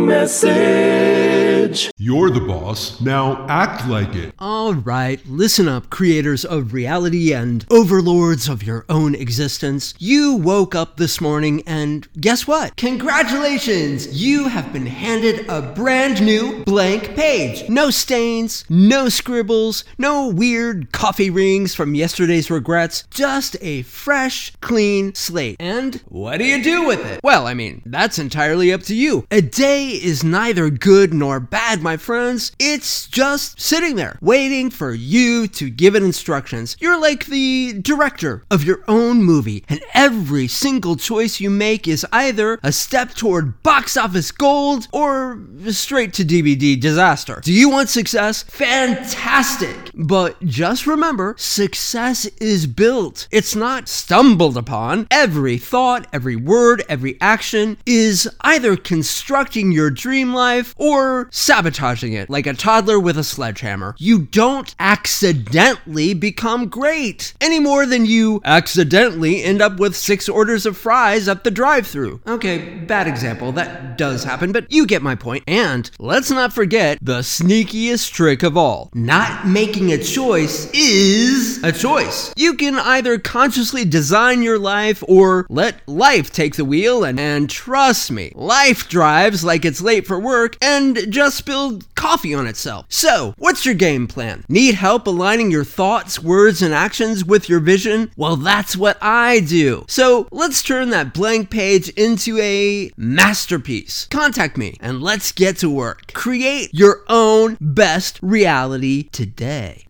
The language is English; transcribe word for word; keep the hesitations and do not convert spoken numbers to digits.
following message. You're the boss, now act like it. Alright, listen up, creators of reality and overlords of your own existence. You woke up this morning and guess what? Congratulations! You have been handed a brand new blank page. No stains, no scribbles, no weird coffee rings from yesterday's regrets, just a fresh, clean slate. And what do you do with it? Well, I mean, that's entirely up to you. A day is neither good nor bad, my friends. It's just sitting there, waiting for you to give it instructions. You're like the director of your own movie, and every single choice you make is either a step toward box office gold or straight to D V D disaster. Do you want success? Fantastic! But just remember, success is built. It's not stumbled upon. Every thought, every word, every action is either constructing your dream life or sabotaging it like a toddler with a sledgehammer. You don't accidentally become great any more than you accidentally end up with six orders of fries at the drive-thru. Okay, bad example. That does happen, but you get my point. And let's not forget the sneakiest trick of all. Not making a choice is a choice. You can either consciously design your life or let life take the wheel, and, and trust me, life drives like it's late for work and just spilled coffee on itself. So, what's your game plan? Need help aligning your thoughts, words, and actions with your vision? Well, that's what I do. So, let's turn that blank page into a masterpiece. Contact me and let's get to work. Create your own best reality today.